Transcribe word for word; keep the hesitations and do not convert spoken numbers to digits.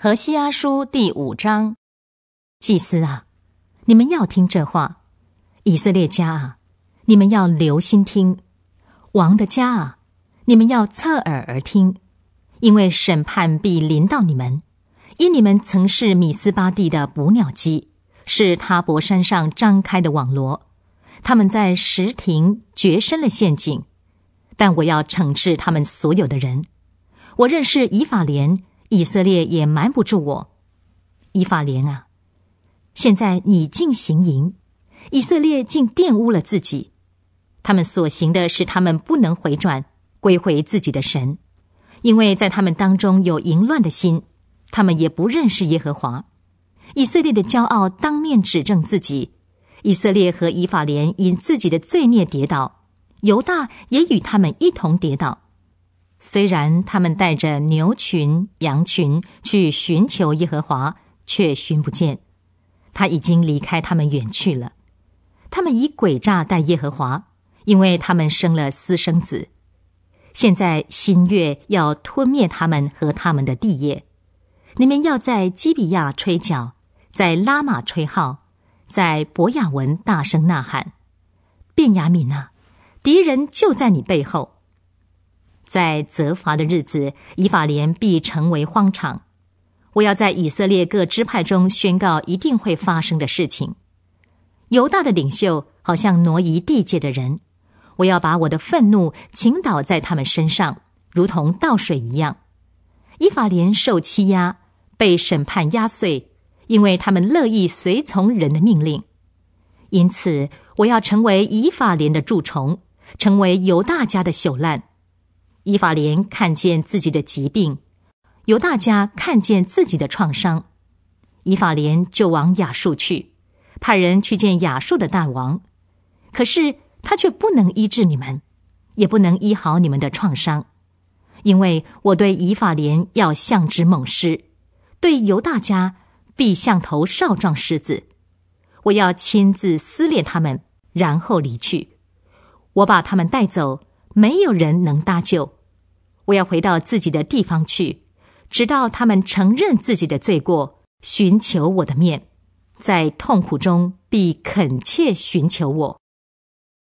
何西阿书第五章。祭司啊，你们要听这话；以色列家啊，你们要留心听；王的家啊，你们要侧耳而听，因为审判必临到你们。因你们曾是米斯巴地的捕鸟机，是他伯山上张开的网罗，他们在石亭掘深了陷阱，但我要惩治他们所有的人。我认识以法莲，以色列也瞒不住我。以法莲啊，现在你竟行淫，以色列竟玷污了自己。他们所行的使他们不能回转，归回自己的神，因为在他们当中有淫乱的心，他们也不认识耶和华。以色列的骄傲当面指证自己，以色列和以法莲因自己的罪孽跌倒，犹大也与他们一同跌倒。虽然他们带着牛群、羊群去寻求耶和华，却寻不见，他已经离开他们远去了。他们以诡诈待耶和华，因为他们生了私生子。现在新月要吞灭他们和他们的地业。你们要在基比亚吹角，在拉玛吹号，在伯亚文大声呐喊。便雅悯啊，敌人就在你背后。在责罚的日子，以法莲必成为荒场。我要在以色列各支派中宣告一定会发生的事情。犹大的领袖好像挪移地界的人，我要把我的愤怒倾倒在他们身上，如同倒水一样。以法莲受欺压，被审判压碎，因为他们乐意随从人的命令。因此我要成为以法莲的蛀虫，成为犹大家的朽烂。以法莲看见自己的疾病，犹大家看见自己的创伤。以法莲就往亚述去，派人去见亚述的大王，可是他却不能医治你们，也不能医好你们的创伤，因为我对以法莲要像只猛狮，对犹大家必像头少壮狮子。我要亲自撕裂他们，然后离去。我把他们带走，没有人能搭救。我要回到自己的地方去，直到他们承认自己的罪过，寻求我的面，在痛苦中必恳切寻求我。